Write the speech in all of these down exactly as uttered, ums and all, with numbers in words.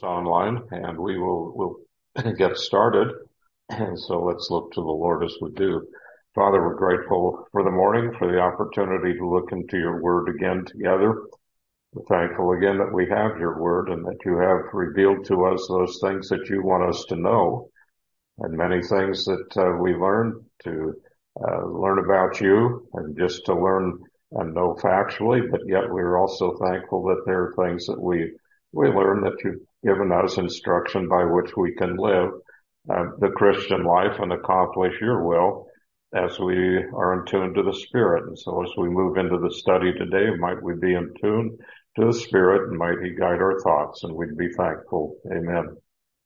online, and we will will get started. And so let's look to the Lord as we do. Father, we're grateful for the morning, for the opportunity to look into your word again together. We're thankful again that we have your word and that you have revealed to us those things that you want us to know, and many things that uh, we learn to uh, learn about you and just to learn and know factually, but yet we're also thankful that there are things that we we learn that you've given us instruction by which we can live uh, the Christian life and accomplish your will as we are in tune to the Spirit. And so as we move into the study today, might we be in tune to the Spirit, and might he guide our thoughts, and we'd be thankful. Amen.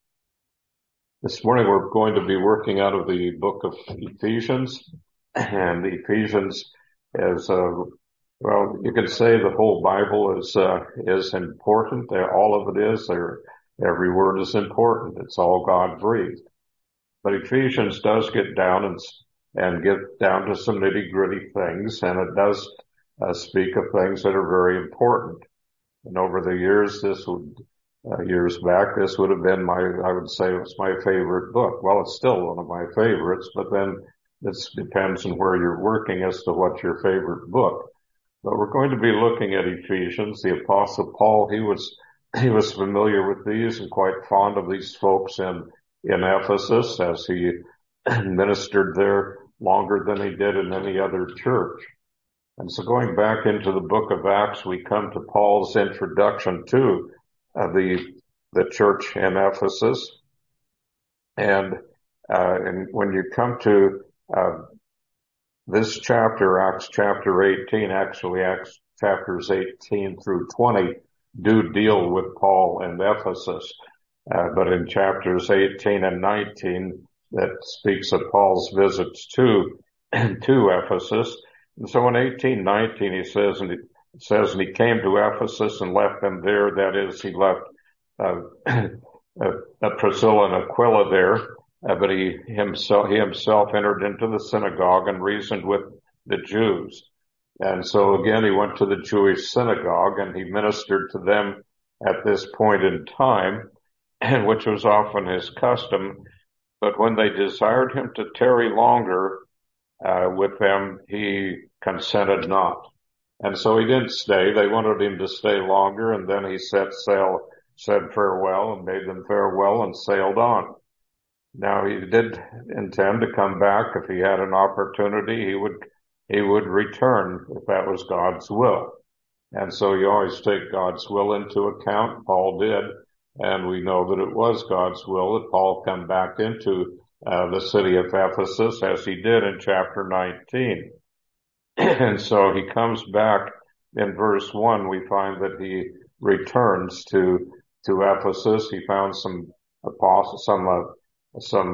This morning we're going to be working out of the book of Ephesians, and Ephesians is, uh, well, you could say the whole Bible is, uh, is important. All of it is. There, every word is important. It's all God breathed. But Ephesians does get down and, and get down to some nitty gritty things, and it does uh, speak of things that are very important. And over the years, this would, uh, years back, this would have been my, I would say it was my favorite book. Well, it's still one of my favorites, but then it depends on where you're working as to what's your favorite book. But we're going to be looking at Ephesians. The Apostle Paul, he was, he was familiar with these and quite fond of these folks in, in Ephesus, as he ministered there longer than he did in any other church. And so going back into the book of Acts, we come to Paul's introduction to uh, the, the church in Ephesus. And, uh, and when you come to, uh, this chapter, Acts chapter eighteen, actually Acts chapters eighteen through twenty do deal with Paul and Ephesus. Uh, but in chapters eighteen and nineteen, that speaks of Paul's visits to, to Ephesus. And so in eighteen nineteen, he says, and it says, and he came to Ephesus and left them there. That is, he left, uh, uh Priscilla and Aquila there. Uh, but he himself, he himself entered into the synagogue and reasoned with the Jews. And so again, he went to the Jewish synagogue and he ministered to them at this point in time, and which was often his custom. But when they desired him to tarry longer, uh, with them, he consented not. And so he didn't stay. They wanted him to stay longer, and then he set sail, said farewell and made them farewell and sailed on. Now, he did intend to come back. If he had an opportunity, he would, he would return if that was God's will. And so you always take God's will into account. Paul did. And we know that it was God's will that Paul come back into uh, the city of Ephesus, as he did in chapter nineteen. And so he comes back in verse one. We find that he returns to, to Ephesus. He found some apostles, some, uh, some,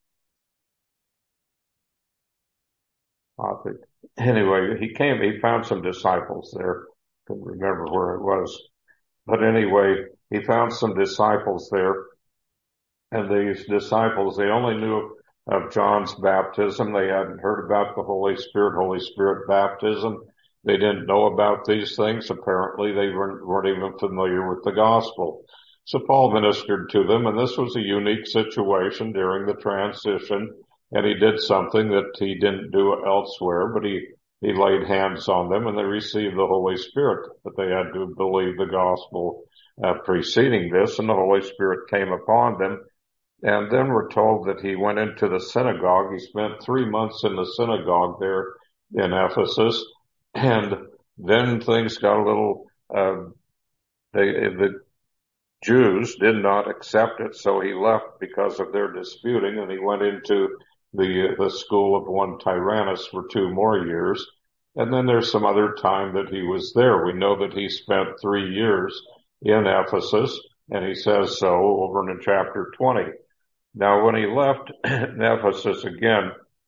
uh, anyway, he came, he found some disciples there. Couldn't remember where it was. But anyway, he found some disciples there. And these disciples, they only knew of John's baptism. They hadn't heard about the Holy Spirit, Holy Spirit baptism. They didn't know about these things. Apparently, they weren't, weren't even familiar with the gospel. So Paul ministered to them, and this was a unique situation during the transition, and he did something that he didn't do elsewhere, but he, he laid hands on them, and they received the Holy Spirit. But they had to believe the gospel uh, preceding this, and the Holy Spirit came upon them. And then we're told that he went into the synagogue. He spent three months in the synagogue there in Ephesus, and then things got a little, uh, they, the Jews did not accept it, so he left because of their disputing, and he went into the, the school of one Tyrannus for two more years. And then there's some other time that he was there. We know that he spent three years in Ephesus, and he says so over in chapter twenty. Now, when he left Ephesus again,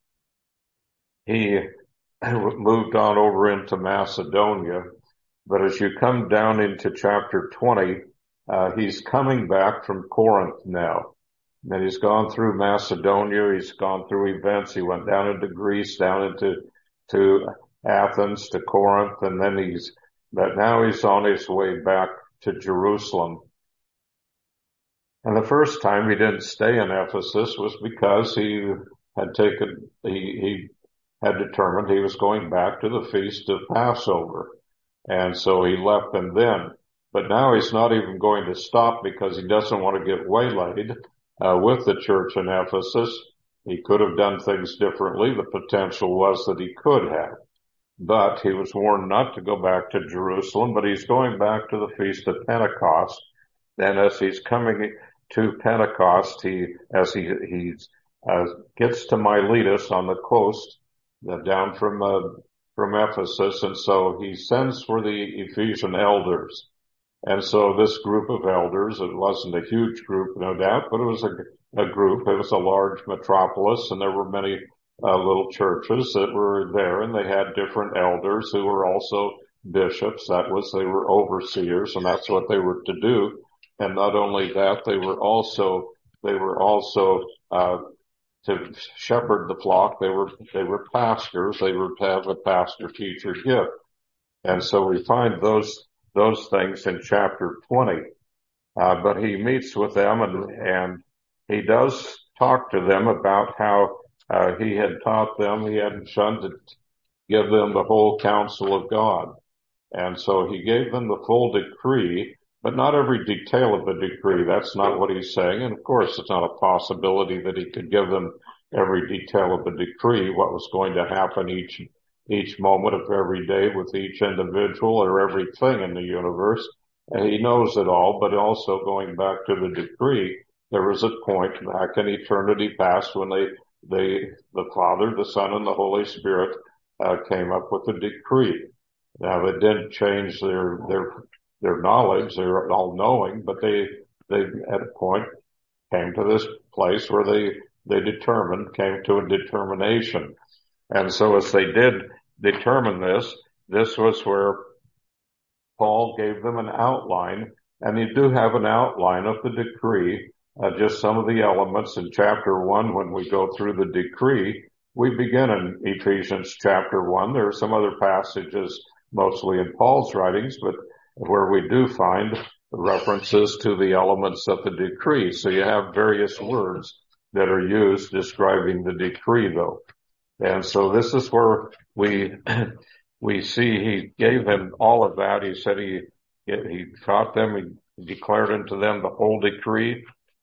he moved on over into Macedonia. But as you come down into chapter twenty, uh, he's coming back from Corinth now. And he's gone through Macedonia. He's gone through events. He went down into Greece, down into, to Athens, to Corinth, and then he's, but now he's on his way back to Jerusalem. And the first time he didn't stay in Ephesus was because he had taken, he, he had determined he was going back to the feast of Passover. And so he left them then. But now he's not even going to stop because he doesn't want to get waylaid uh, with the church in Ephesus. He could have done things differently. The potential was that he could have. But he was warned not to go back to Jerusalem, but he's going back to the Feast of Pentecost. And as he's coming to Pentecost, he, as he, he uh, gets to Miletus on the coast, uh, down from, uh, from Ephesus, and so he sends for the Ephesian elders. And so this group of elders, it wasn't a huge group, no doubt, but it was a, a group. It was a large metropolis, and there were many uh, little churches that were there, and they had different elders who were also bishops. That was, they were overseers, and that's what they were to do. And not only that, they were also, they were also, uh, to shepherd the flock. They were, they were pastors. They were to have a pastor-teacher gift. And so we find those, those things in chapter twenty. Uh, but he meets with them and, and he does talk to them about how, uh, he had taught them, he hadn't shunned to give them the whole counsel of God. And so he gave them the full decree, but not every detail of the decree. That's not what he's saying. And of course, it's not a possibility that he could give them every detail of the decree, what was going to happen each, each moment of every day with each individual or everything in the universe. And he knows it all, but also going back to the decree, there was a point back in eternity past when they, they, the Father, the Son, and the Holy Spirit, uh, came up with a decree. Now, it didn't change their, their, their knowledge. They were all knowing, but they, they at a point came to this place where they, they determined, came to a determination. And so as they did determine this, this was where Paul gave them an outline, and you do have an outline of the decree, uh, just some of the elements in chapter one. When we go through the decree, we begin in Ephesians chapter one. There are some other passages, mostly in Paul's writings, but where we do find references to the elements of the decree. So you have various words that are used describing the decree, though. And so this is where we, we see he gave them all of that. He said he, he taught them, he declared unto them the whole decree,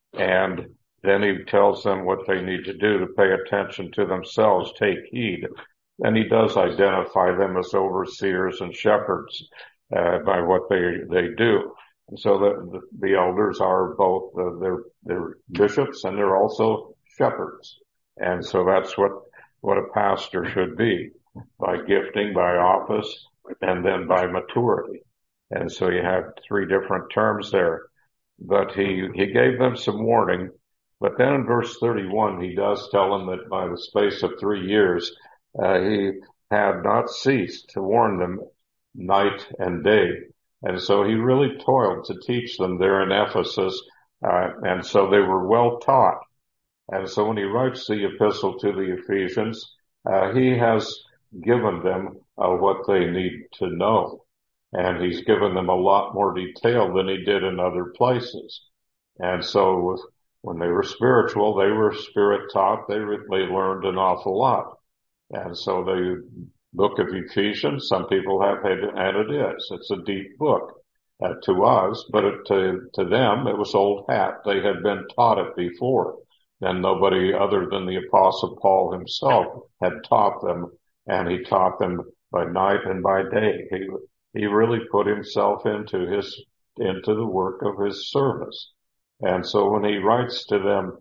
and then he tells them what they need to do to pay attention to themselves, take heed. And he does identify them as overseers and shepherds, uh, by what they, they do. And so the, the, the elders are both, uh, they're, they're bishops and they're also shepherds. And so that's what, what a pastor should be, by gifting, by office, and then by maturity. And so you have three different terms there. But he, he gave them some warning. But then in verse thirty-one, he does tell them that by the space of three years, uh, he had not ceased to warn them night and day. And so he really toiled to teach them there in Ephesus. Uh, and so they were well taught. And so when he writes the epistle to the Ephesians, uh, he has given them uh, what they need to know. And he's given them a lot more detail than he did in other places. And so when they were spiritual, they were spirit taught. They, they learned an awful lot. And so the book of Ephesians, some people have had, and it is. It's a deep book uh, to us, but it, to, to them, it was old hat. They had been taught it before. And nobody other than the Apostle Paul himself had taught them, and he taught them by night and by day. He, he really put himself into his, into the work of his service. And so when he writes to them,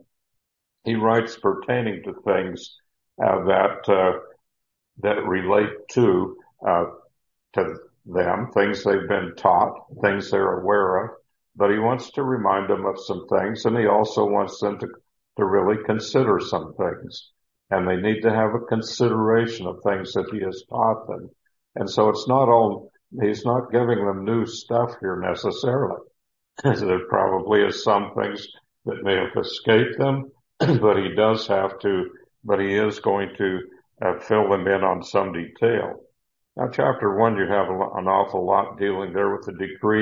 he writes pertaining to things, uh, that, uh, that relate to, uh, to them, things they've been taught, things they're aware of. But he wants to remind them of some things, and he also wants them to to really consider some things. And they need to have a consideration of things that he has taught them. And so it's not all, he's not giving them new stuff here necessarily. There probably is some things that may have escaped them, but he does have to, but he is going to uh, fill them in on some detail. Now, chapter one, you have an awful lot dealing there with the decree,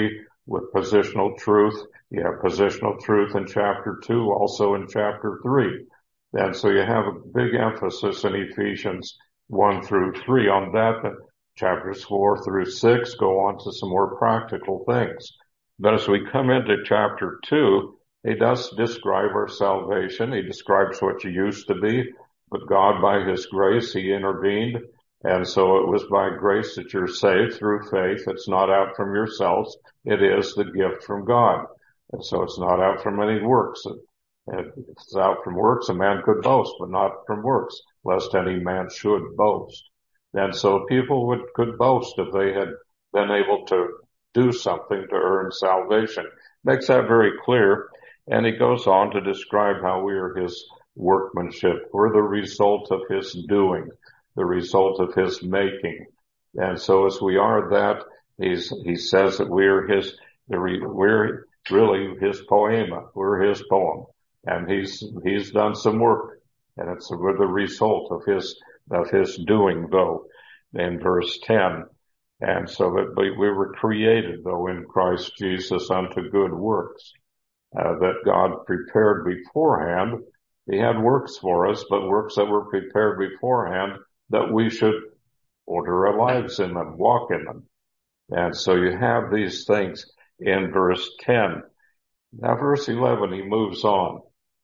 with positional truth. You have positional truth in chapter two, also in chapter three. And so you have a big emphasis in Ephesians one through three on that. But chapters four through six go on to some more practical things. But as we come into chapter two, he does describe our salvation. He describes what you used to be, but God, by his grace, he intervened. And so it was by grace that you're saved through faith. It's not out from yourselves. It is the gift from God. And so it's not out from any works. And if it's out from works, a man could boast, but not from works, lest any man should boast. And so people would, could boast if they had been able to do something to earn salvation. Makes that very clear. And he goes on to describe how we are his workmanship. We're the result of his doing, the result of his making. And so as we are that, he's, he says that we're his, we're really his poema. We're his poem. And he's, he's done some work. And it's we're the result of his, of his doing, though, in verse ten. And so that we, we were created, though, in Christ Jesus unto good works, uh, that God prepared beforehand. He had works for us, but works that were prepared beforehand that we should order our lives in them, walk in them. And so you have these things in verse ten. Now, verse eleven, he moves on.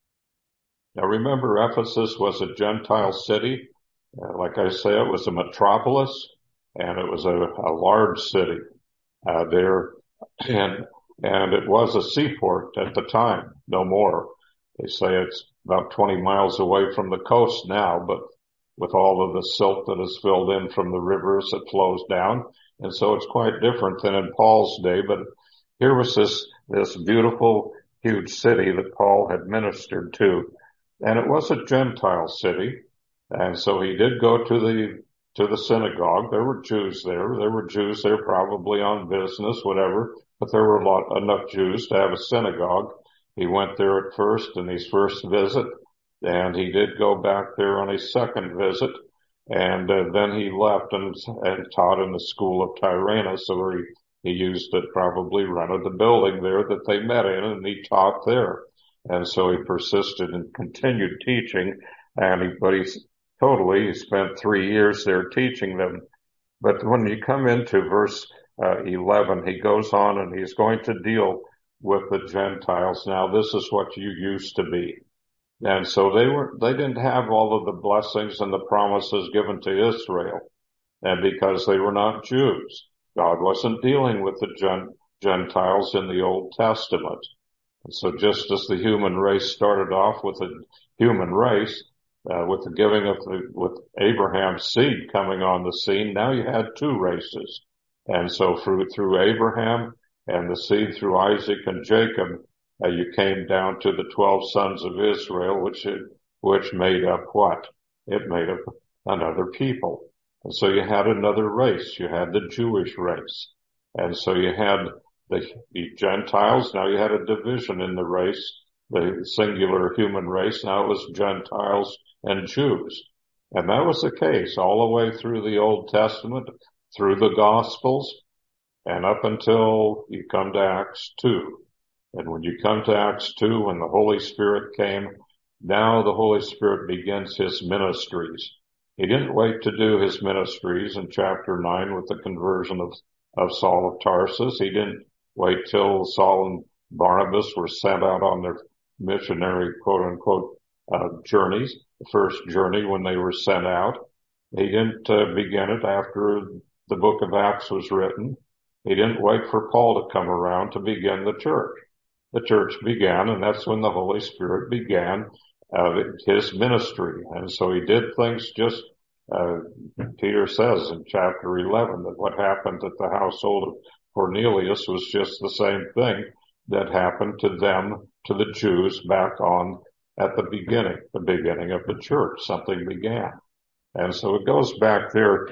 Now, remember, Ephesus was a Gentile city. Uh, like I say, it was a metropolis, and it was a, a large city uh, there, and and it was a seaport at the time, no more. They say it's about twenty miles away from the coast now, but with all of the silt that is filled in from the rivers that flows down, and so it's quite different than in Paul's day. But here was this this beautiful, huge city that Paul had ministered to, and it was a Gentile city, and so he did go to the to the synagogue. There were Jews there. There were Jews there probably on business, whatever, but there were a lot, enough Jews to have a synagogue. He went there at first in his first visit, and he did go back there on his second visit, and uh, then he left and, and taught in the school of Tyrannus, so he, he used it, probably rented the building there that they met in, and he taught there. And so he persisted and continued teaching, and he, but he's totally, he spent three years there teaching them. But when you come into verse uh, eleven, he goes on and he's going to deal with the Gentiles. Now, this is what you used to be. And so they were, they didn't have all of the blessings and the promises given to Israel. And because they were not Jews, God wasn't dealing with the Gen- Gentiles in the Old Testament. And so just as the human race started off with a human race, uh, with the giving of the, with Abraham's seed coming on the scene, now you had two races. And so through, through Abraham and the seed through Isaac and Jacob, Uh, you came down to the twelve sons of Israel, which, which made up what? It made up another people. And so you had another race. You had the Jewish race. And so you had the, the Gentiles. Now you had a division in the race, the singular human race. Now it was Gentiles and Jews. And that was the case all the way through the Old Testament, through the Gospels, and up until you come to Acts two. And when you come to Acts two, when the Holy Spirit came, now the Holy Spirit begins his ministries. He didn't wait to do his ministries in chapter nine with the conversion of, of Saul of Tarsus. He didn't wait till Saul and Barnabas were sent out on their missionary, quote unquote, uh, journeys, the first journey when they were sent out. He didn't uh, begin it after the book of Acts was written. He didn't wait for Paul to come around to begin the church. The church began, and that's when the Holy Spirit began uh, his ministry. And so he did things just, uh, Peter says in chapter eleven that what happened at the household of Cornelius was just the same thing that happened to them, to the Jews back on at the beginning, the beginning of the church. Something began. And so it goes back there.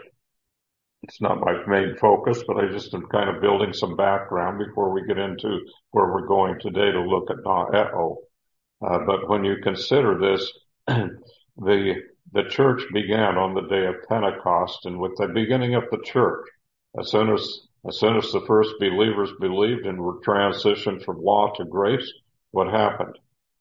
It's not my main focus, but I just am kind of building some background before we get into where we're going today to look at Noeo. Uh, but when you consider this, the, the church began on the day of Pentecost, and with the beginning of the church, as soon as As soon as the first believers believed and were transitioned from law to grace, what happened?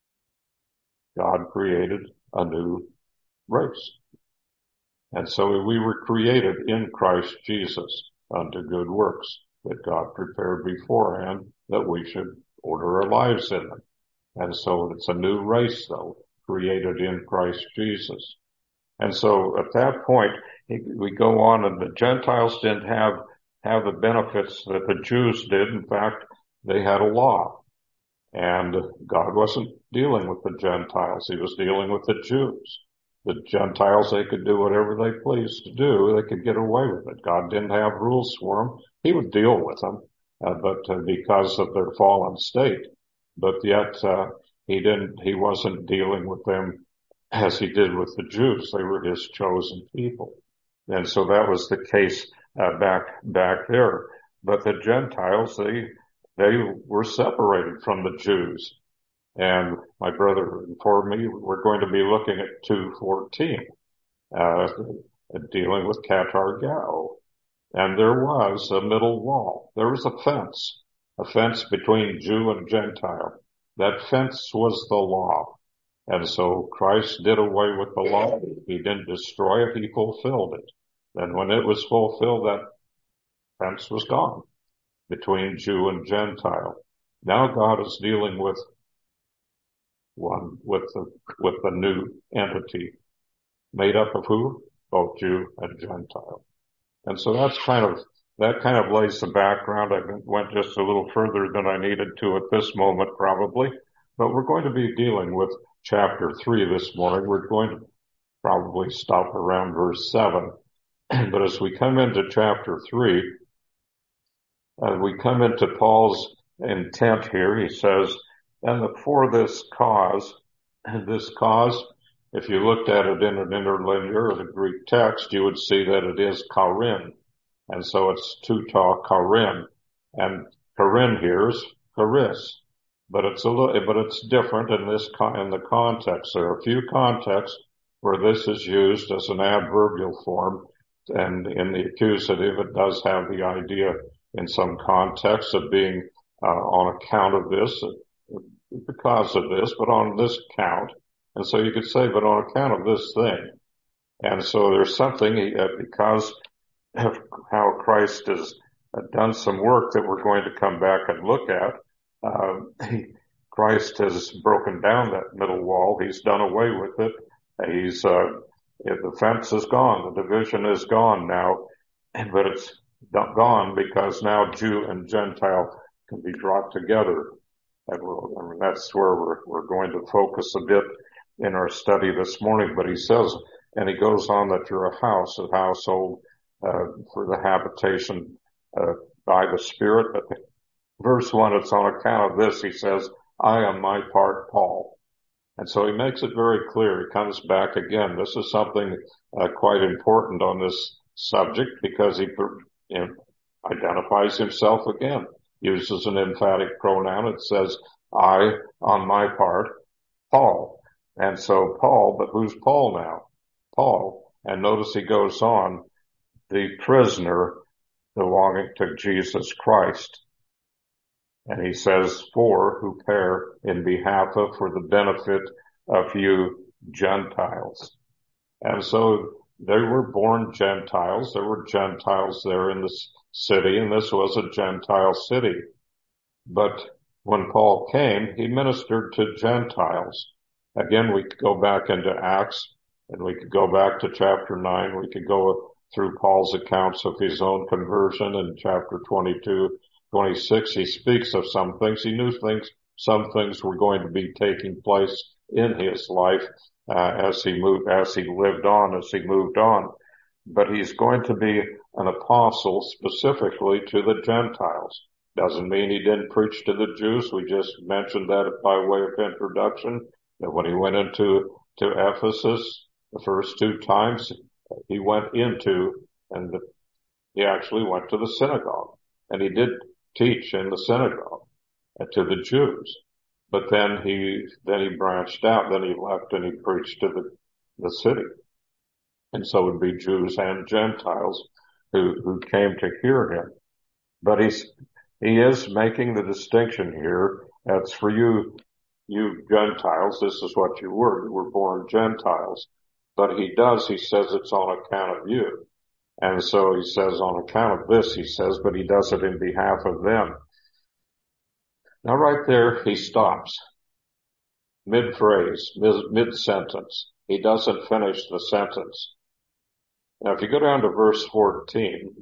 God created a new race. And so we were created in Christ Jesus unto good works that God prepared beforehand that we should order our lives in them. And so it's a new race, though, created in Christ Jesus. And so at that point, we go on, and the Gentiles didn't have, have the benefits that the Jews did. In fact, they had a law. And God wasn't dealing with the Gentiles. He was dealing with the Jews. The Gentiles, they could do whatever they pleased to do. They could get away with it. God didn't have rules for them. He would deal with them, uh, but uh, because of their fallen state. But yet, uh, he didn't, he wasn't dealing with them as he did with the Jews. They were his chosen people. And so that was the case, uh, back, back there. But the Gentiles, they, they were separated from the Jews. And my brother informed me we're going to be looking at two fourteen, uh, dealing with Katargao. And there was a middle wall. There was a fence, a fence between Jew and Gentile. That fence was the law. And so Christ did away with the law. He didn't destroy it. He fulfilled it. And when it was fulfilled, that fence was gone between Jew and Gentile. Now God is dealing with one, with the, with the new entity made up of who? Both Jew and Gentile. And so that's kind of, that kind of lays the background. I went just a little further than I needed to at this moment, probably. But we're going to be dealing with chapter three this morning. We're going to probably stop around verse seven. But as we come into chapter three, uh, we come into Paul's intent here. He says, and for this cause, and this cause, if you looked at it in an interlinear or the Greek text, you would see that it is charin. And so it's tuta charin. And charin here is charis. But it's a little, but it's different in this, in the context. There are a few contexts where this is used as an adverbial form. And in the accusative, it does have the idea in some context of being, uh, on account of this, because of this, but on this count. And so you could say, but on account of this thing. And so there's something, uh, because of how Christ has done some work that we're going to come back and look at. Uh, he, Christ has broken down that middle wall. He's done away with it. He's, uh, the fence is gone. The division is gone now, but it's gone because now Jew and Gentile can be brought together. And we'll, I mean, that's where we're, we're going to focus a bit in our study this morning. But he says, and he goes on that you're a house, a household, uh, for the habitation, uh, by the Spirit. But verse one, it's on account of this, he says, I on my part, Paul. And so he makes it very clear. He comes back again. This is something uh, quite important on this subject because he, you know, identifies himself again, uses an emphatic pronoun. It says, I on my part, Paul. And so Paul, but who's Paul now? Paul. And notice he goes on, the prisoner belonging to Jesus Christ. And he says, for who pair in behalf of, for the benefit of you Gentiles. And so they were born Gentiles. There were Gentiles there in this city, and this was a Gentile city. But when Paul came, he ministered to Gentiles. Again, we could go back into Acts, and we could go back to chapter nine. We could go through Paul's accounts of his own conversion in chapter twenty-two. twenty-six, he speaks of some things. He knew things, some things were going to be taking place in his life, uh, as he moved, as he lived on, as he moved on. But he's going to be an apostle specifically to the Gentiles. Doesn't mean he didn't preach to the Jews. We just mentioned that by way of introduction, that when he went into, to Ephesus, the first two times, he went into, and the, he actually went to the synagogue. And he did teach in the synagogue to the Jews. But then he, then he branched out, then he left and he preached to the, the city. And so it would be Jews and Gentiles who, who came to hear him. But he's, he is making the distinction here. That's for you, you Gentiles. This is what you were. You were born Gentiles. But he does, he says it's on account of you. And so he says on account of this, he says, but he does it in behalf of them. Now right there, he stops. Mid-phrase, mid-sentence. He doesn't finish the sentence. Now if you go down to verse fourteen,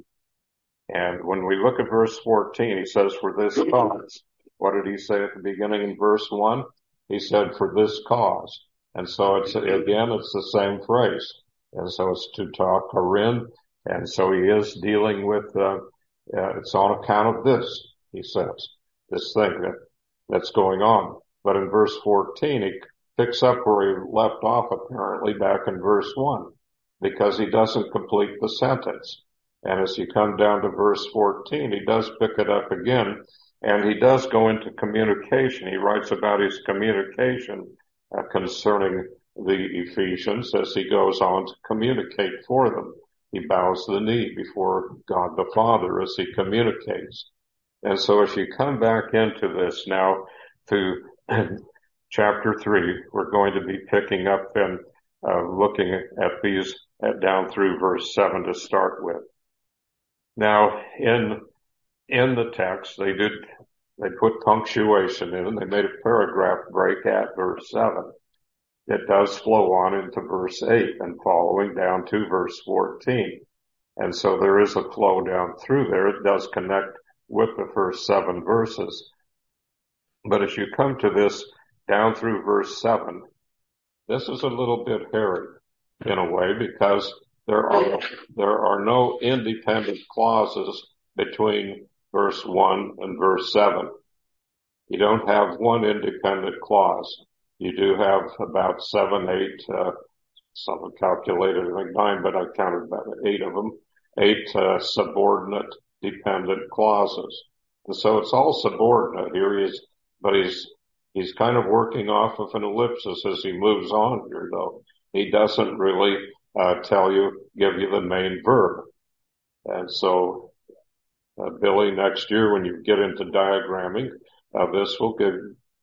and when we look at verse fourteen, he says, for this cause. What did he say at the beginning in verse one? He said, for this cause. And so it's, again, it's the same phrase. And so it's to talk Corinth. And so he is dealing with, uh, uh, it's on account of this, he says, this thing that, that's going on. But in verse fourteen, he picks up where he left off apparently back in verse one, because he doesn't complete the sentence. And as you come down to verse fourteen, he does pick it up again, and he does go into communication. He writes about his communication uh, concerning the Ephesians as he goes on to communicate for them. He bows the knee before God the Father as he communicates. And so as you come back into this now to chapter three, we're going to be picking up and uh, looking at these at down through verse seven to start with. Now, in in the text, they did they put punctuation in, and they made a paragraph break at verse seven. It does flow on into verse eight and following down to verse fourteen. And so there is a flow down through there. It does connect with the first seven verses. But as you come to this down through verse seven, this is a little bit hairy in a way, because there are, there are no independent clauses between verse one and verse seven. You don't have one independent clause. You do have about seven, eight, uh, some calculated, I think nine, but I counted about eight of them, eight, uh, subordinate dependent clauses. And so it's all subordinate here. He is, but he's, he's kind of working off of an ellipsis as he moves on here, though. He doesn't really, uh, tell you, give you the main verb. And so, uh, Billy, next year when you get into diagramming, uh, this will give,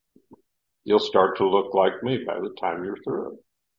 you'll start to look like me by the time you're through.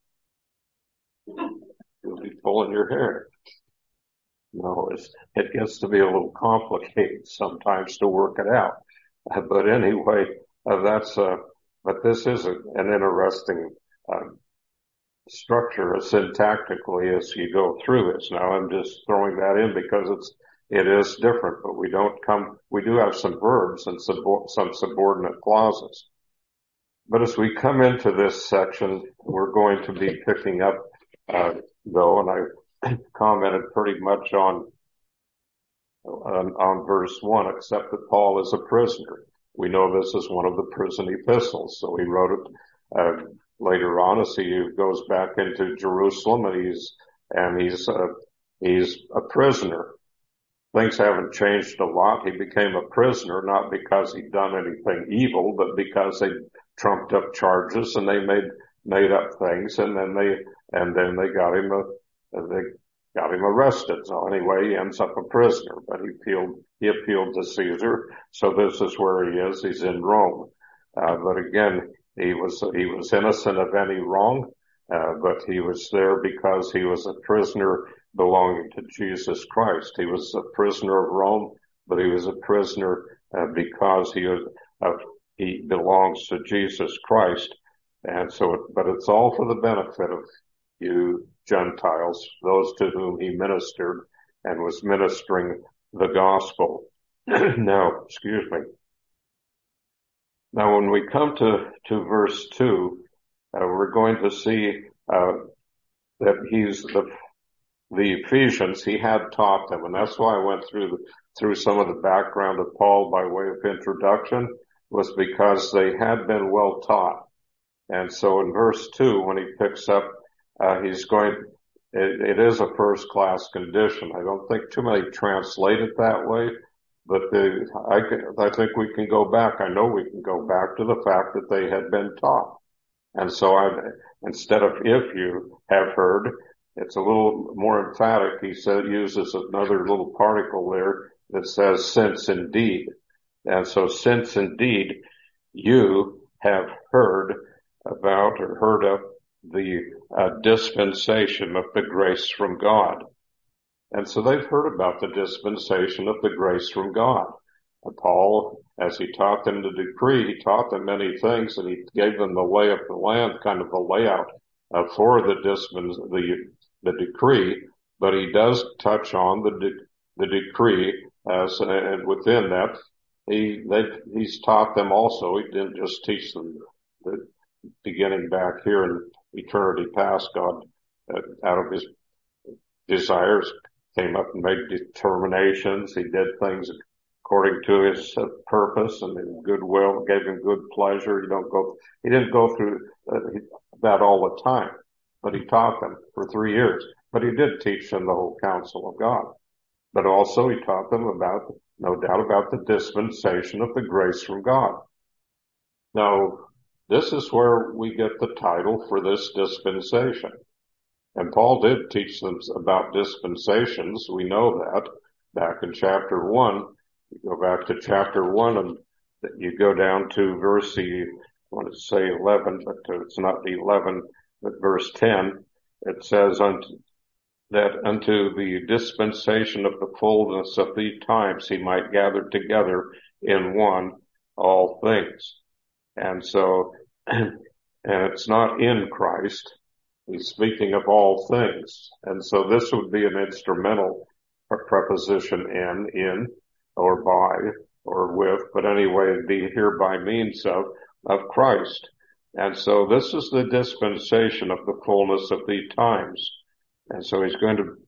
You'll be pulling your hair. No, it's, it gets to be a little complicated sometimes to work it out. Uh, but anyway, uh, that's, uh, but this is a, an interesting, uh, structure syntactically as you go through this. Now I'm just throwing that in because it's, it is different, but we don't come, we do have some verbs and sub, some subordinate clauses. But as we come into this section, we're going to be picking up, uh, though, and I commented pretty much on, on, on verse one, except that Paul is a prisoner. We know this is one of the prison epistles, so he wrote it, uh, later on as he goes back into Jerusalem, and he's, and he's, uh, he's a prisoner. Things haven't changed a lot. He became a prisoner not because he'd done anything evil, but because they trumped up charges and they made, made up things, and then they, and then they got him, a, they got him arrested. So anyway, he ends up a prisoner, but he appealed, he appealed to Caesar. So this is where he is. He's in Rome. Uh, but again, He was, he was innocent of any wrong, uh, but he was there because he was a prisoner belonging to Jesus Christ. He was a prisoner of Rome, but he was a prisoner uh, because he was, uh, he belongs to Jesus Christ. And so, it, but it's all for the benefit of you Gentiles, those to whom he ministered and was ministering the gospel. Now, excuse me. Now, when we come to, to verse two, uh, we're going to see, uh, that he's the, the Ephesians, he had taught them. And that's why I went through, through some of the background of Paul by way of introduction, was because they had been well taught. And so in verse two, when he picks up, uh, he's going, it, it is a first class condition. I don't think too many translate it that way. But the, I, can, I think we can go back. I know we can go back to the fact that they had been taught. And so I, instead of if you have heard, it's a little more emphatic. He said, uses another little particle there, that says, since indeed. And so since indeed you have heard about or heard of the uh, dispensation of the grace from God. And so they've heard about the dispensation of the grace from God. And Paul, as he taught them the decree, he taught them many things, and he gave them the lay of the land, kind of the layout uh, for the dispens, the the decree. But he does touch on the de- the decree as, and within that, he they he's taught them also. He didn't just teach them the beginning back here in eternity past. God, uh, out of his desires, came up and made determinations. He did things according to his uh, purpose and in goodwill, gave him good pleasure. He don't go, he didn't go through uh, that all the time, but he taught them for three years. But he did teach them the whole counsel of God. But also he taught them about, no doubt, about the dispensation of the grace from God. Now, this is where we get the title for this dispensation. And Paul did teach them about dispensations. We know that back in chapter one. You go back to chapter one and you go down to verse, I want to say eleven, but it's not the eleven, but verse ten. It says, unto, that unto the dispensation of the fullness of the times he might gather together in one all things. And so, and it's not in Christ. He's speaking of all things. And so this would be an instrumental preposition in, in, or by, or with, but anyway, it'd be here by means of, of Christ. And so this is the dispensation of the fullness of the times. And so he's going to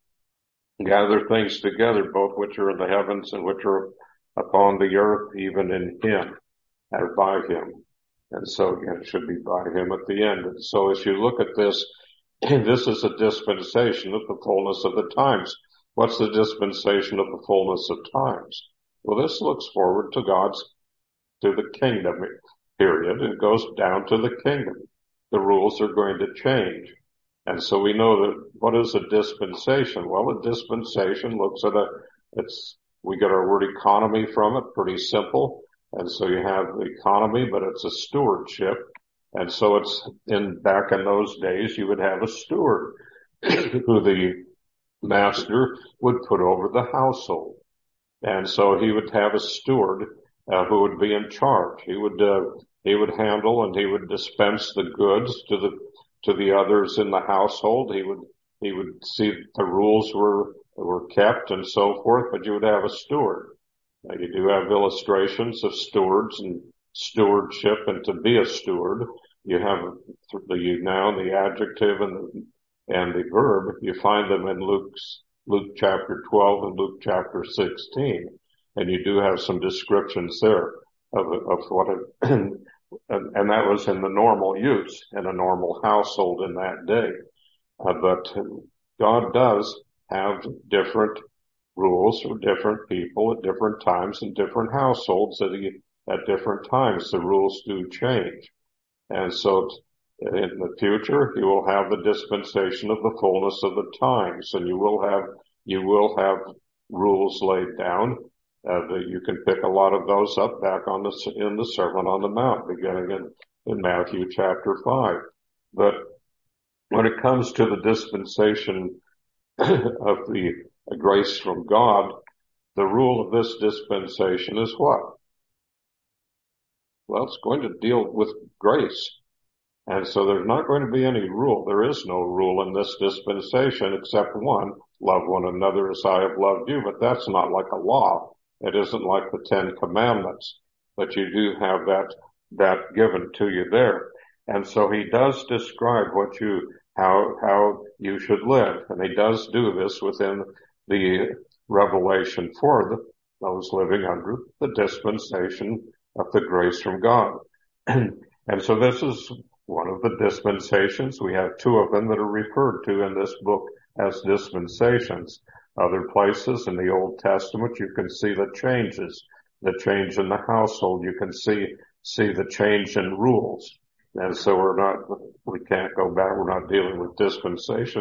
gather things together, both which are in the heavens and which are upon the earth, even in him, or by him. And so again, it should be by him at the end. And so as you look at this, this is a dispensation of the fullness of the times. What's the dispensation of the fullness of times? Well, this looks forward to God's, to the kingdom period. It goes down to the kingdom. The rules are going to change. And so we know that what is a dispensation? Well, a dispensation looks at a, it's, we get our word economy from it, pretty simple. And so you have the economy, but it's a stewardship. And so it's in, back in those days, you would have a steward who the master would put over the household. And so he would have a steward, uh, who would be in charge. He would, uh, he would handle and he would dispense the goods to the, to the others in the household. He would, he would see that the rules were, were kept and so forth, but you would have a steward. Now, you do have illustrations of stewards and stewardship, and to be a steward, you have the noun, the adjective, and the, and the verb. You find them in Luke's, Luke chapter twelve and Luke chapter sixteen. And you do have some descriptions there of, of what it, and, and that was in the normal use in a normal household in that day. Uh, but God does have different rules for different people at different times in different households that he, at different times. The rules do change. And so in the future, you will have the dispensation of the fullness of the times, and you will have, you will have rules laid down. Uh, that you can pick a lot of those up back on the, in the Sermon on the Mount, beginning in, in Matthew chapter five. But when it comes to the dispensation of the grace from God, the rule of this dispensation is what? Well, it's going to deal with grace. And so there's not going to be any rule. There is no rule in this dispensation except one, love one another as I have loved you. But that's not like a law. It isn't like the Ten Commandments, but you do have that, that given to you there. And so he does describe what you, how, how you should live. And he does do this within the revelation for the, those living under the dispensation of the grace from God. And so this is one of the dispensations. We have two of them that are referred to in this book as dispensations. Other places in the Old Testament, you can see the changes, the change in the household. You can see, see the change in rules. And so we're not, we can't go back. We're not dealing with dispensations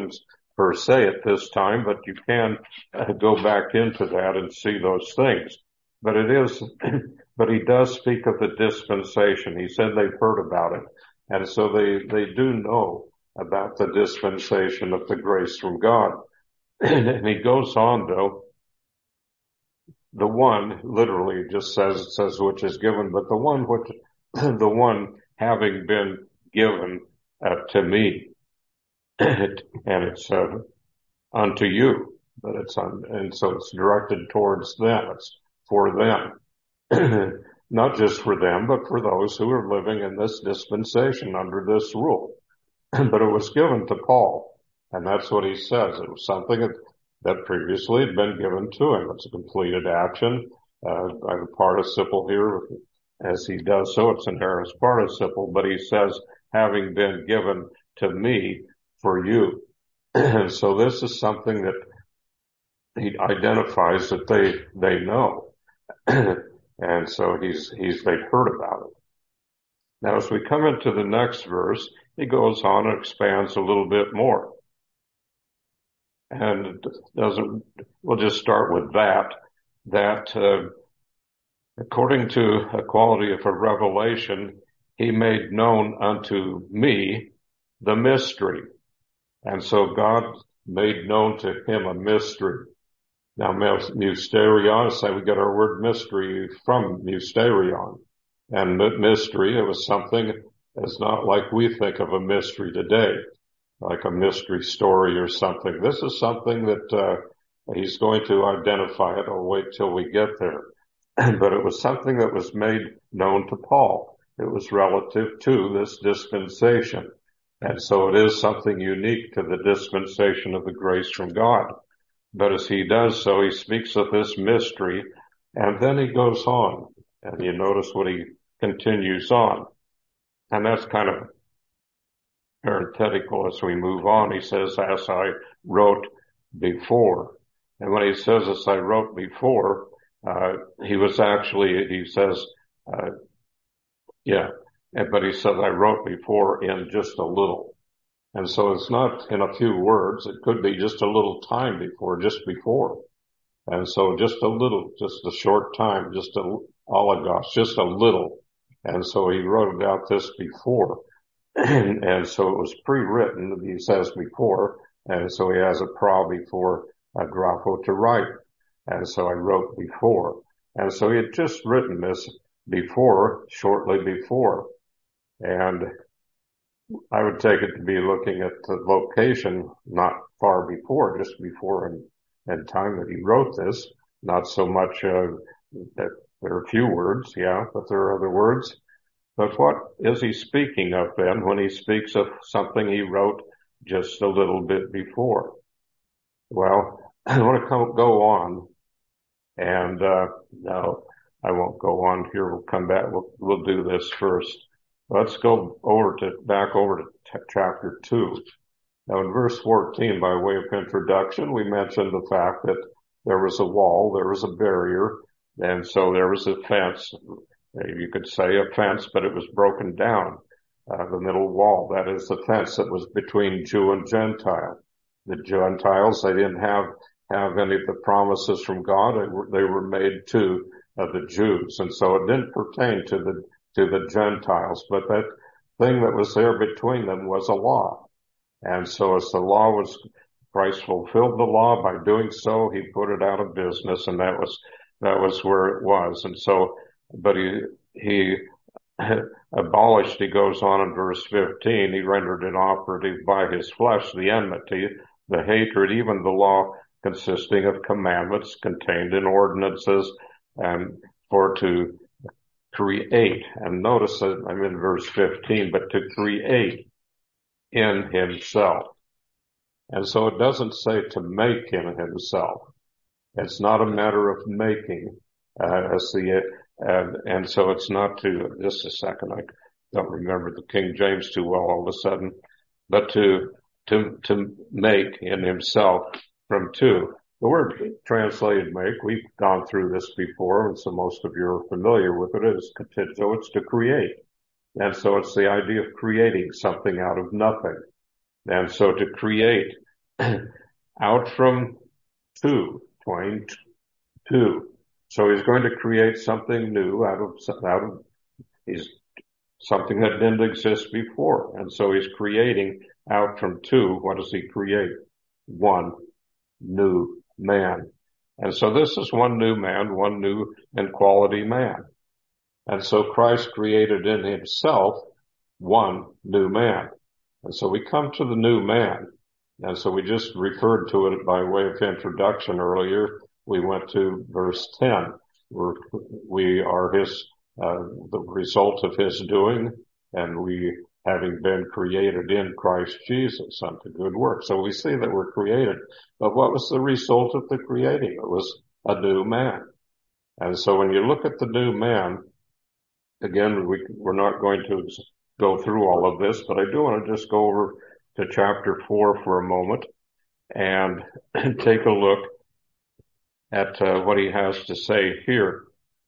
per se at this time, but you can uh, go back into that and see those things. But it is, but he does speak of the dispensation. He said they've heard about it. And so they, they do know about the dispensation of the grace from God. And he goes on though, the one, literally just says, it says which is given, but the one which, the one having been given uh, to me, and it's uh, unto you, but it's on, and so it's directed towards them. It's for them, not just for them, but for those who are living in this dispensation under this rule. But it was given to Paul, and that's what he says. It was something that, that previously had been given to him. It's a completed action. Uh, I have a participle here. As he does so, it's an aorist participle, but he says, having been given to me for you. And so this is something that he identifies that they, they know. And so he's, he's, they've heard about it. Now, as we come into the next verse, he goes on and expands a little bit more. And it doesn't, we'll just start with that, that, uh, according to a quality of a revelation, he made known unto me the mystery. And so God made known to him a mystery. Now, mysterion, say we get our word mystery from mysterion. And mystery, it was something that's not like we think of a mystery today, like a mystery story or something. This is something that uh, he's going to identify it. I'll wait till we get there. But it was something that was made known to Paul. It was relative to this dispensation. And so it is something unique to the dispensation of the grace from God. But as he does so, he speaks of this mystery, and then he goes on. And you notice what he continues on. And that's kind of parenthetical as we move on. He says, as I wrote before. And when he says, as I wrote before, uh, he was actually, he says, uh, yeah, but he says, I wrote before in just a little. And so it's not in a few words. It could be just a little time before, just before. And so just a little, just a short time, just a oligos, just a little. And so he wrote about this before. And, and so it was pre-written, he says before. And so he has a pra before a grapho to write. And so I wrote before. And so he had just written this before, shortly before. And I would take it to be looking at the location not far before, just before in, in time that he wrote this. Not so much uh, that there are a few words, yeah, but there are other words. But what is he speaking of then when he speaks of something he wrote just a little bit before? Well, I want to come, go on, and uh no, I won't go on here. We'll come back. We'll, we'll do this first. Let's go over to, back over to t- chapter two. Now in verse fourteen, by way of introduction, we mentioned the fact that there was a wall, there was a barrier, and so there was a fence. You could say a fence, but it was broken down. Uh, the middle wall, that is the fence that was between Jew and Gentile. The Gentiles, they didn't have, have any of the promises from God. They were, they were made to uh, the Jews. And so it didn't pertain to the, to the Gentiles, but that thing that was there between them was a law. And so as the law was, Christ fulfilled the law. By doing so, he put it out of business, and that was, that was where it was. And so, but he, he abolished, he goes on in verse fifteen, he rendered inoperative by his flesh the enmity, the hatred, even the law consisting of commandments contained in ordinances, and for to create, and notice that I'm in verse fifteen, but to create in himself. And so it doesn't say to make in himself. It's not a matter of making, uh, as the, and, and so it's not to, just a second, I don't remember the King James too well all of a sudden, but to, to, to make in himself from two. The word translated make, we've gone through this before, and so most of you are familiar with it, is so it's to create. And so it's the idea of creating something out of nothing. And so to create out from two, twain two. So he's going to create something new out of, out of, he's something that didn't exist before. And so he's creating out from two. What does he create? One new man. And so this is one new man, one new and quality man. And so Christ created in himself one new man. And so we come to the new man. And so we just referred to it by way of introduction earlier. We went to verse ten. We're, we are his, uh, the result of his doing, and we having been created in Christ Jesus unto good works. So we see that we're created. But what was the result of the creating? It was a new man. And so when you look at the new man, again, we, we're not going to go through all of this, but I do want to just go over to chapter four for a moment and take a look at uh, what he has to say here.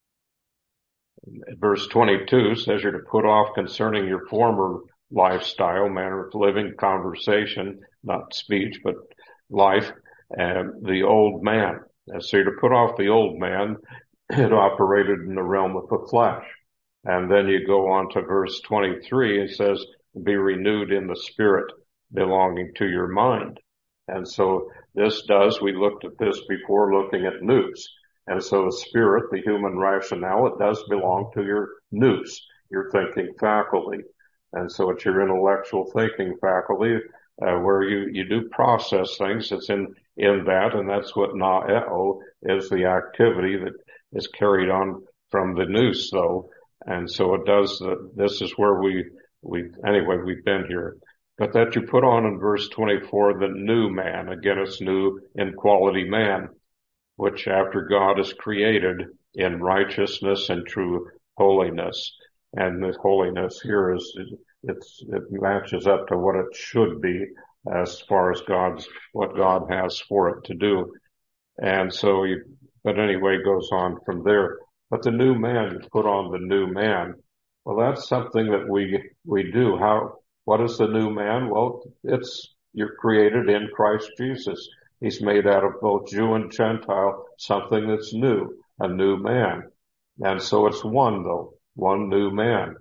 Verse twenty-two says you're to put off concerning your former lifestyle, manner of living, conversation, not speech, but life, and the old man. And so you're to put off the old man. It operated in the realm of the flesh. And then you go on to verse twenty-three. It says, be renewed in the spirit belonging to your mind. And so this does, we looked at this before looking at nous. And so the spirit, the human rationale, it does belong to your nous, your thinking faculty. And so it's your intellectual thinking faculty, uh, where you, you do process things. It's in, in that, and that's what naeo is, the activity that is carried on from the nous, though. And so it does, the, this is where we, we, anyway, we've been here. But that you put on in verse twenty-four, the new man. Again, it's new in quality man, which after God is created in righteousness and true holiness. And the holiness here is, it's, it matches up to what it should be as far as God's, what God has for it to do. And so you, but anyway, it goes on from there. But the new man, you put on the new man. Well, that's something that we, we do. How, what is the new man? Well, it's, you're created in Christ Jesus. He's made out of both Jew and Gentile, something that's new, a new man. And so it's one though, one new man.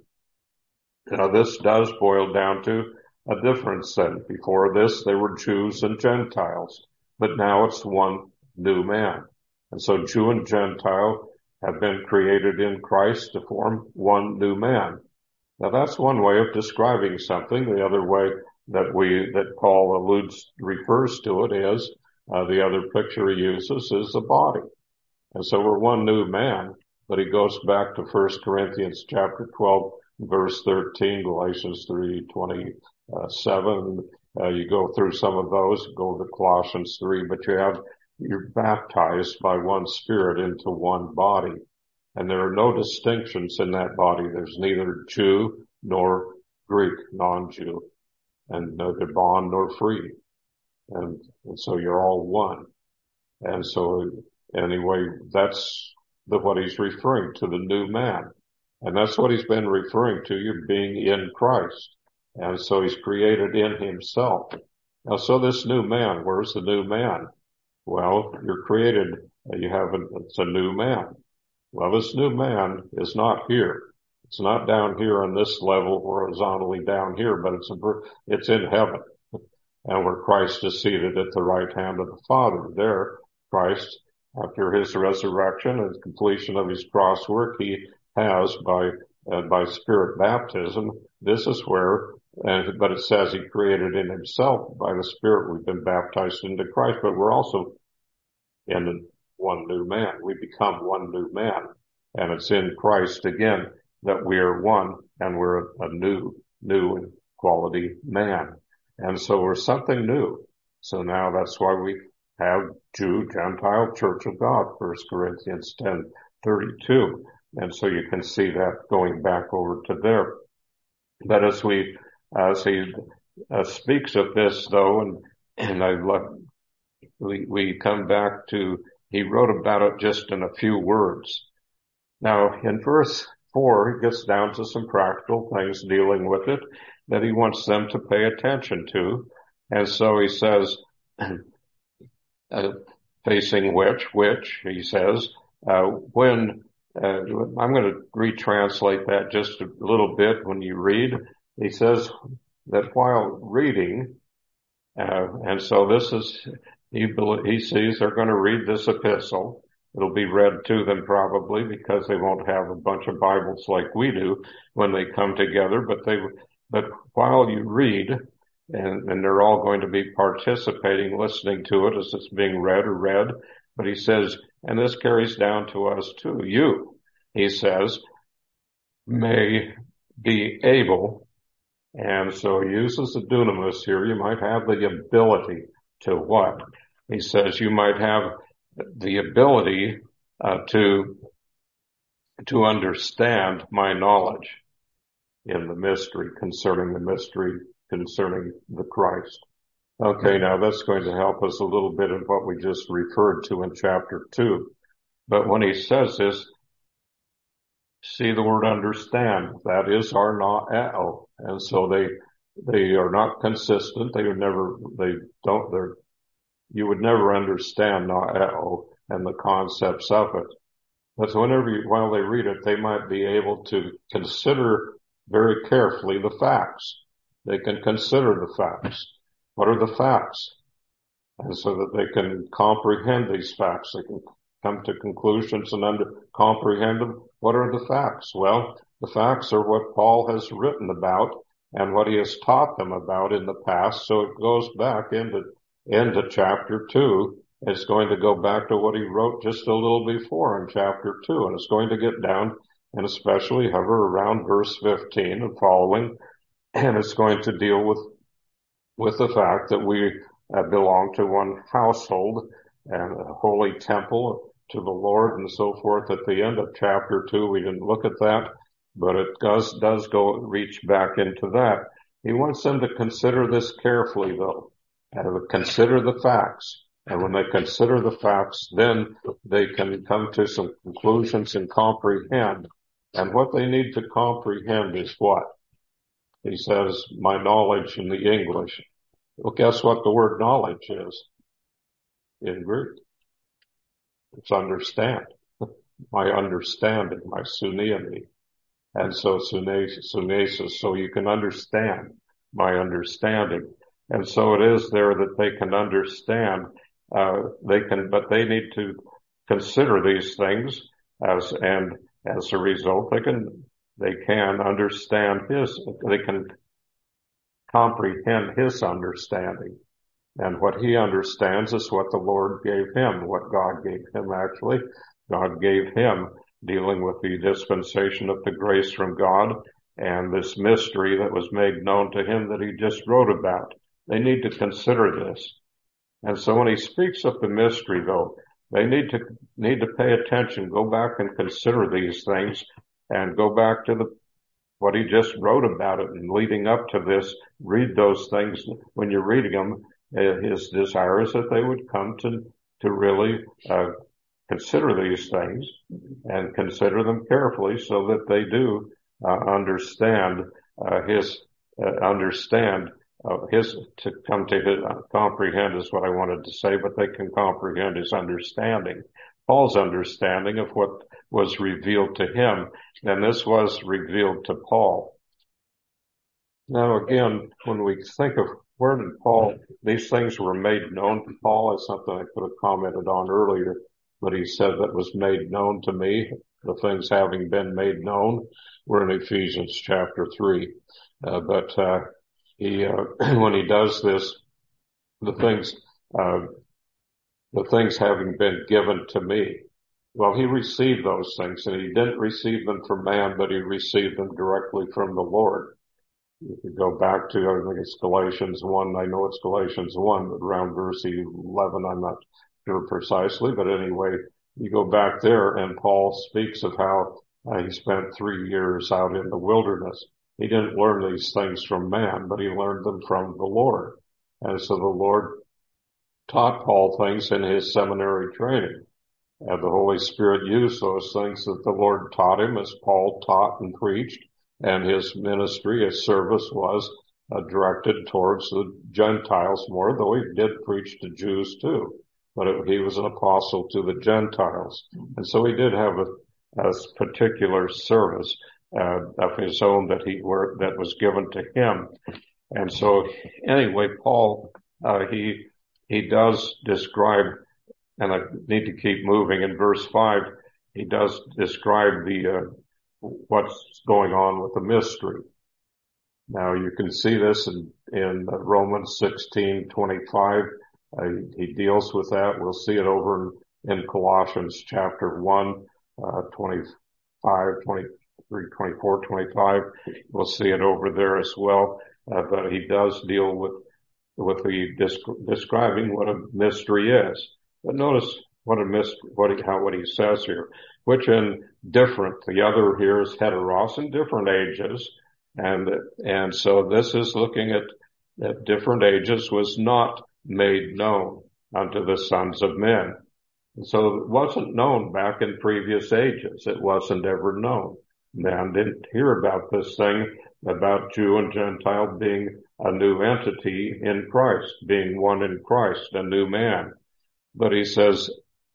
Now this does boil down to a difference then. Before this, they were Jews and Gentiles, but now it's one new man. And so Jew and Gentile have been created in Christ to form one new man. Now that's one way of describing something. The other way that we, that Paul alludes, refers to it is, uh, the other picture he uses is the body. And so we're one new man, but he goes back to First Corinthians chapter twelve, verse thirteen, Galatians three twenty-seven. Uh, you go through some of those, go to Colossians three, but you have, you're baptized by one spirit into one body. And there are no distinctions in that body. There's neither Jew nor Greek, non-Jew, and neither bond nor free. And, and so you're all one. And so anyway, that's the, what he's referring to, the new man. And that's what he's been referring to, you being in Christ. And so he's created in himself. Now, so this new man, where's the new man? Well, you're created, you have a, it's a new man. Well, this new man is not here. It's not down here on this level, horizontally down here, but it's, a, it's in heaven. And where Christ is seated at the right hand of the Father. There, Christ, after his resurrection and completion of his cross work, he has by, uh, by spirit baptism, this is where, and, but it says he created in himself by the Spirit. We've been baptized into Christ, but we're also in one new man. We become one new man. And it's in Christ again that we are one and we're a new, new quality man. And so we're something new. So now that's why we have Jew, Gentile, Church of God, First Corinthians ten thirty-two. And so you can see that going back over to there. But as we, as he uh, speaks of this though, and, and I love, we, we come back to, he wrote about it just in a few words. Now in verse four, he gets down to some practical things dealing with it that he wants them to pay attention to. And so he says, uh, facing which, which, he says, uh, when, uh, I'm going to retranslate that just a little bit when you read. He says that while reading, uh, and so this is, he, he sees they're going to read this epistle. It'll be read to them probably because they won't have a bunch of Bibles like we do when they come together, but they, but while you read, and, and they're all going to be participating, listening to it as it's being read or read. But he says, and this carries down to us too, you, he says, may be able, and so he uses the dunamis here, you might have the ability to what? He says you might have the ability uh, to, to understand my knowledge in the mystery, concerning the mystery, concerning the Christ. Okay, now that's going to help us a little bit in what we just referred to in chapter two. But when he says this, see the word understand. That is our na'eo. And so they, they are not consistent. They are never, they don't, they're, you would never understand na'eo and the concepts of it. But whenever you, while they read it, they might be able to consider very carefully the facts. They can consider the facts. What are the facts? And so that they can comprehend these facts. They can come to conclusions and under, comprehend them. What are the facts? Well, the facts are what Paul has written about and what he has taught them about in the past. So it goes back into, into chapter two. It's going to go back to what he wrote just a little before in chapter two. And it's going to get down and especially hover around verse fifteen and following. And it's going to deal with, with the fact that we uh, belong to one household and a holy temple to the Lord and so forth. At the end of chapter two, we didn't look at that, but it does, does go reach back into that. He wants them to consider this carefully though, and consider the facts. And when they consider the facts, then they can come to some conclusions and comprehend. And what they need to comprehend is what? He says, my knowledge in the English. Well, guess what the word knowledge is in Greek? It's understand. My understanding, my sunemi. And so sunesis, so you can understand my understanding. And so it is there that they can understand, uh, they can, but they need to consider these things as, and as a result, they can, they can understand his, they can comprehend his understanding. And what he understands is what the Lord gave him, what God gave him actually. God gave him dealing with the dispensation of the grace from God and this mystery that was made known to him that he just wrote about. They need to consider this. And so when he speaks of the mystery though, they need to, need to pay attention, go back and consider these things and go back to the, what he just wrote about it and leading up to this, read those things. When you're reading them, his desire is that they would come to, to really, uh, consider these things and consider them carefully so that they do, uh, understand, uh, his, uh, understand, uh, his, to come to his, uh, comprehend is what I wanted to say, but they can comprehend his understanding. Paul's understanding of what was revealed to him, and this was revealed to Paul. Now again, when we think of where did Paul, these things were made known to Paul, is something I could have commented on earlier, but he said that was made known to me, the things having been made known. We're in Ephesians chapter three. Uh, but, uh, he, uh, when he does this, the things, uh, the things having been given to me. Well, he received those things and he didn't receive them from man, but he received them directly from the Lord. You could go back to, I think it's Galatians one. I know it's Galatians one, but around verse eleven, I'm not sure precisely, but anyway, you go back there and Paul speaks of how uh, he spent three years out in the wilderness. He didn't learn these things from man, but he learned them from the Lord. And so the Lord taught Paul things in his seminary training. And the Holy Spirit used those things that the Lord taught him as Paul taught and preached. And his ministry, his service was uh, directed towards the Gentiles more, though he did preach to Jews too. But it, he was an apostle to the Gentiles. And so he did have a, a particular service uh, of his own that he were, that was given to him. And so anyway, Paul, uh, he, he does describe, and I need to keep moving in verse five, he does describe the, uh, what's going on with the mystery. Now you can see this in, in Romans sixteen twenty-five. Uh, he deals with that. We'll see it over in, in Colossians chapter one, uh, twenty-five, twenty-three, twenty-four, twenty-five. We'll see it over there as well. Uh, but he does deal with, with the disc- describing what a mystery is. But notice what a mystery, what he, how, what he says here, which in different, the other here is heteros, in different ages. And, and so this is looking at, at different ages, was not made known unto the sons of men. And so it wasn't known back in previous ages. It wasn't ever known. Man didn't hear about this thing about Jew and Gentile being a new entity in Christ, being one in Christ, a new man. But he says,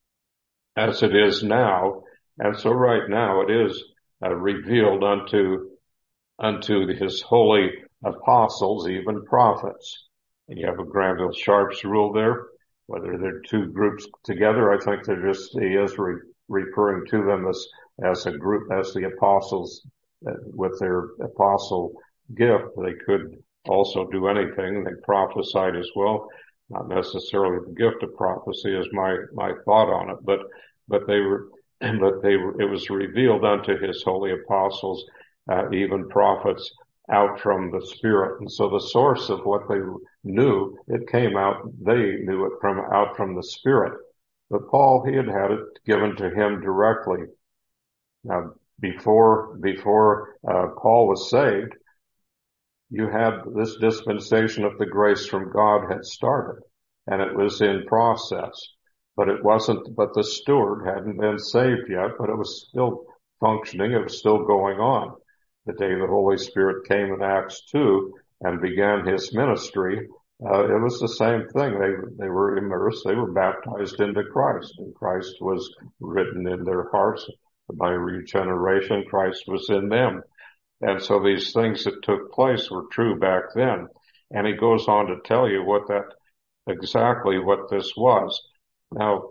as it is now, and so right now it is uh, revealed unto unto his holy apostles, even prophets. And you have a Granville Sharp's rule there, whether they're two groups together. I think they're just, he is re- referring to them as, as a group, as the apostles uh, with their apostle gift. They could also do anything. They prophesied as well. Not necessarily the gift of prophecy is my, my thought on it, but, but they were, but they were, it was revealed unto his holy apostles, Uh, even prophets, out from the Spirit. And so the source of what they knew, it came out, they knew it from out from the Spirit. But Paul, he had had it given to him directly. Now, before, before, uh, Paul was saved, you had this dispensation of the grace from God had started, and it was in process. But it wasn't, but the steward hadn't been saved yet, but it was still functioning, it was still going on. The day the Holy Spirit came in Acts two and began his ministry, uh, it was the same thing. They, they were immersed, they were baptized into Christ, and Christ was written in their hearts. By regeneration, Christ was in them. And so these things that took place were true back then. And he goes on to tell you what that, exactly what this was. Now,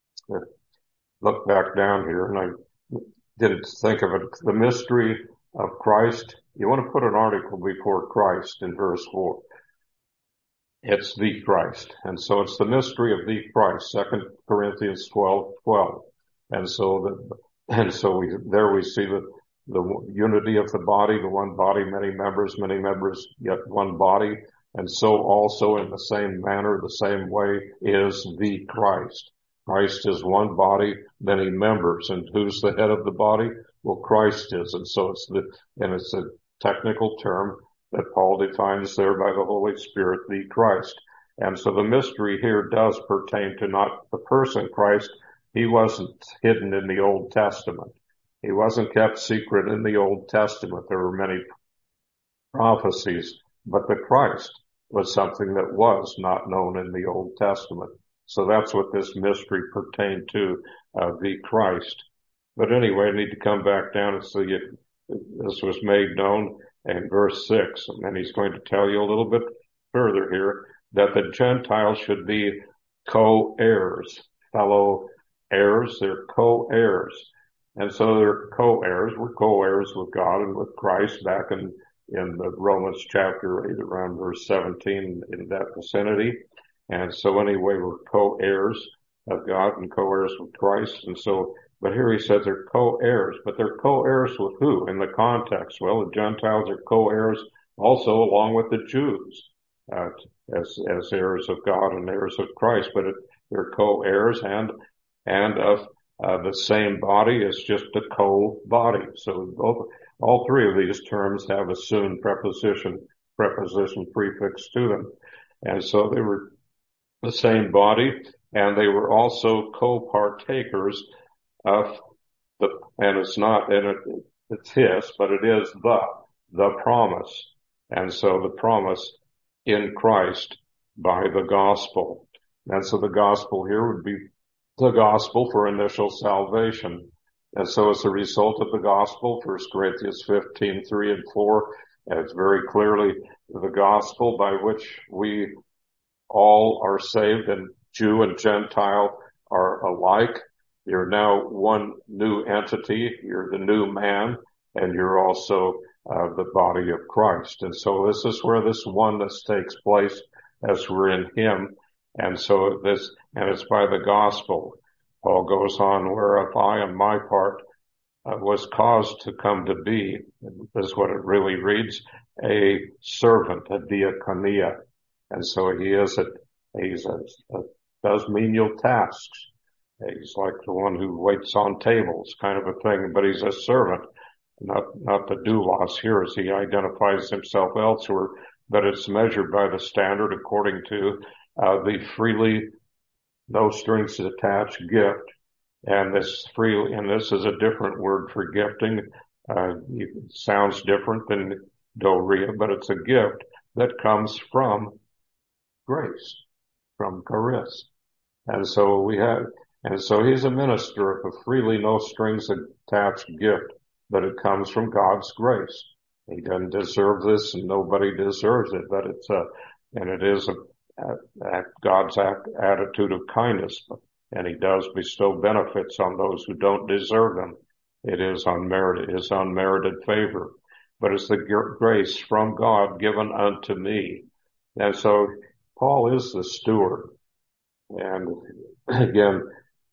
look back down here, and I didn't think of it. The mystery of Christ, you want to put an article before Christ in verse four. It's the Christ. And so it's the mystery of the Christ, Second Corinthians twelve twelve. And so the, and so we, there we see the, the unity of the body, the one body, many members, many members, yet one body. And so also in the same manner, the same way is the Christ. Christ is one body, many members. And who's the head of the body? Well, Christ is. And so it's the, and it's a technical term that Paul defines there by the Holy Spirit, the Christ. And so the mystery here does pertain to not the person Christ. He wasn't hidden in the Old Testament. He wasn't kept secret in the Old Testament. There were many prophecies, but the Christ was something that was not known in the Old Testament. So that's what this mystery pertained to, uh, the Christ. But anyway, I need to come back down and see it. This was made known in verse six. And then he's going to tell you a little bit further here that the Gentiles should be co-heirs, fellow heirs. They're co-heirs. And so they're co-heirs. We're co-heirs with God and with Christ back in, in the Romans chapter eight, around verse seventeen, in that vicinity. And so anyway, we're co-heirs of God and co-heirs with Christ. And so, but here he says they're co-heirs, but they're co-heirs with who in the context? Well, the Gentiles are co-heirs also along with the Jews, uh, as, as heirs of God and heirs of Christ, but it, they're co-heirs and, and of, uh, the same body. Is just a co-body. So both, all three of these terms have a soon preposition, preposition prefix to them. And so they were the same body, and they were also co-partakers of the, and it's not, and it, it's his, but it is the, the promise And so the promise in Christ by the gospel. And so the gospel here would be the gospel for initial salvation. And so as a result of the gospel, First Corinthians fifteen, three and four, and it's very clearly the gospel by which we all are saved, and Jew and Gentile are alike. You're now one new entity. You're the new man, and you're also uh, the body of Christ. And so this is where this oneness takes place as we're in Him. And so this, and it's by the gospel. Paul goes on, where if I on my part uh, was caused to come to be, this is what it really reads, a servant, a diakonia. And so he is a, he's a, a does menial tasks. He's like the one who waits on tables, kind of a thing, but he's a servant, not, not the doulos here as he identifies himself elsewhere, but it's measured by the standard according to uh, the freely, no strings attached gift. And this freely, and this is a different word for gifting. Uh, it sounds different than doria, but it's a gift that comes from grace, from charis. And so we have, and so he's a minister of a freely, no strings attached gift, but it comes from God's grace. He doesn't deserve this, and nobody deserves it, but it's a, and it is a, a, a God's act, attitude of kindness, and He does bestow benefits on those who don't deserve them. It is unmerited, it is unmerited favor, but it's the grace from God given unto me. And so Paul is the steward. And again,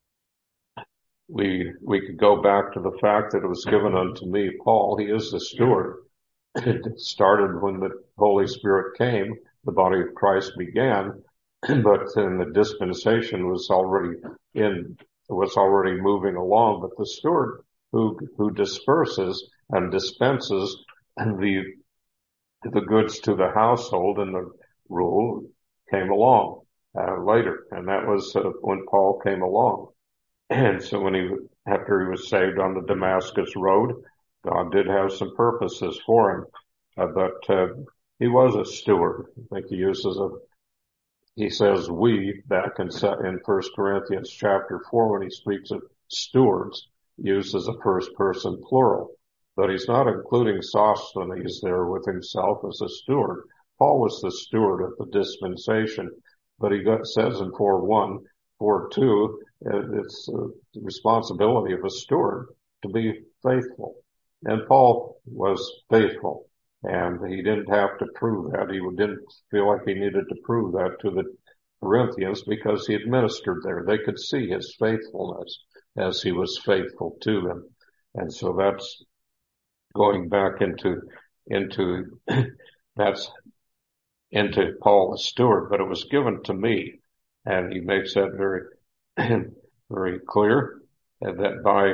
we, we could go back to the fact that it was given unto me, Paul. He is the steward. It started when the Holy Spirit came, the body of Christ began, but then the dispensation was already in, was already moving along. But the steward who, who disperses and dispenses the, the goods to the household and the rule came along, uh, later. And that was uh, when Paul came along. And so when he, after he was saved on the Damascus road, God did have some purposes for him. Uh, but, uh, he was a steward. I think he uses a, he says we back in, in First Corinthians chapter four when he speaks of stewards, uses a first person plural. But he's not including Sosthenes there with himself as a steward. Paul was the steward of the dispensation, but he got, says in four one, four two, it's uh, the responsibility of a steward to be faithful. And Paul was faithful, and he didn't have to prove that. He didn't feel like he needed to prove that to the Corinthians because he administered there. They could see his faithfulness as he was faithful to them. And so that's going back into, into, that's into Paul the steward, but it was given to me. And he makes that very, very clear that by,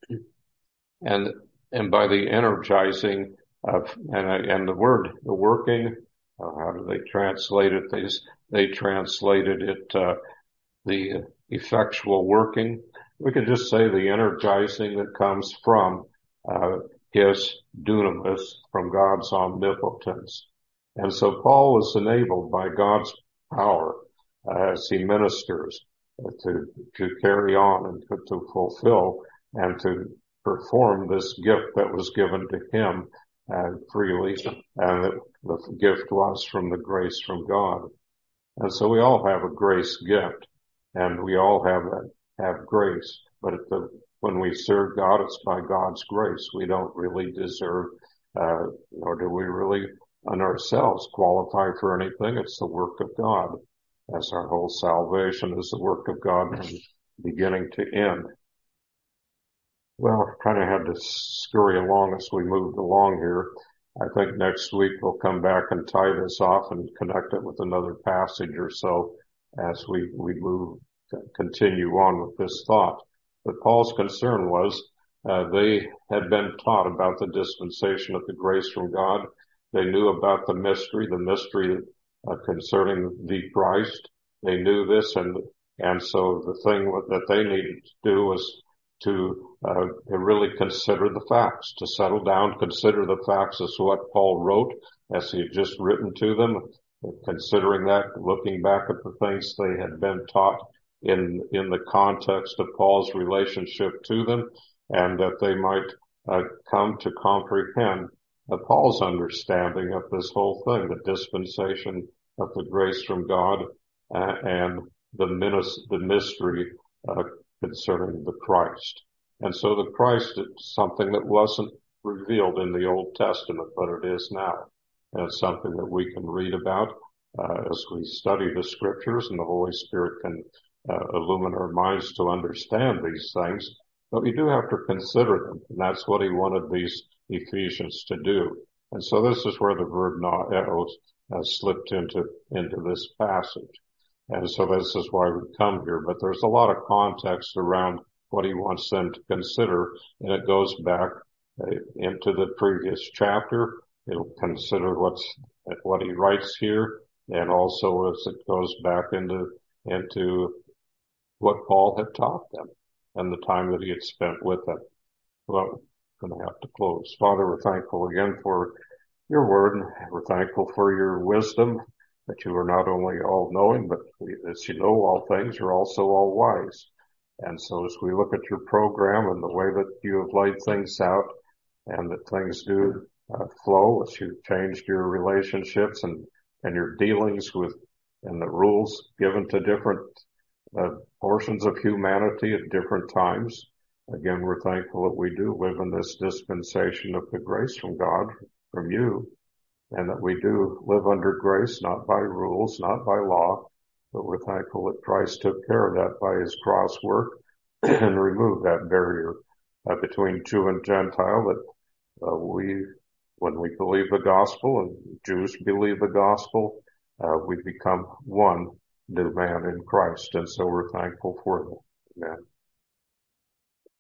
and, and by the energizing of, and, and the word, the working, uh, how do they translate it? They, they translated it, uh, the effectual working. We could just say the energizing that comes from, uh, his dunamis, from God's omnipotence. And so Paul was enabled by God's power uh, as he ministers uh, to, to carry on and to, to fulfill and to perform this gift that was given to him uh, freely, and the, the gift was from the grace from God. And so we all have a grace gift, and we all have that, have grace, but at the, when we serve God, it's by God's grace. We don't really deserve, uh, nor do we really on ourselves qualify for anything. It's the work of God, as our whole salvation is the work of God from beginning to end. Well, kind of had to scurry along as we moved along here. I think next week we'll come back and tie this off and connect it with another passage or so as we, we move, continue on with this thought. But Paul's concern was, uh, they had been taught about the dispensation of the grace from God. They knew about the mystery, the mystery uh, concerning the Christ. They knew this, and and so the thing that they needed to do was to, uh, to really consider the facts, to settle down, consider the facts as to what Paul wrote, as he had just written to them, considering that, looking back at the things they had been taught in, in the context of Paul's relationship to them, and that they might uh, come to comprehend uh, Paul's understanding of this whole thing, the dispensation of the grace from God uh, and the, minis- the mystery uh, concerning the Christ. And so the Christ is something that wasn't revealed in the Old Testament, but it is now. And it's something that we can read about uh, as we study the Scriptures, and the Holy Spirit can uh, illumine our minds to understand these things. But we do have to consider them, and that's what he wanted these Ephesians to do. And so this is where the verb naos uh, slipped into into this passage. And so this is why we come here. But there's a lot of context around what he wants them to consider, and it goes back uh, into the previous chapter. It'll consider what's what he writes here, and also as it goes back into into what Paul had taught them and the time that he had spent with them. Well, I'm going to have to close. Father, we're thankful again for your word, and we're thankful for your wisdom, that you are not only all-knowing, but as you know all things, you're also all-wise. And so as we look at your program and the way that you have laid things out, and that things do uh, flow as you've changed your relationships and, and your dealings with, and the rules given to different uh, portions of humanity at different times. Again, we're thankful that we do live in this dispensation of the grace from God, from you, and that we do live under grace, not by rules, not by law, but we're thankful that Christ took care of that by his cross work and removed that barrier uh, between Jew and Gentile, that uh, we, when we believe the gospel and Jews believe the gospel, uh, we become one new man in Christ. And so we're thankful for that. Amen.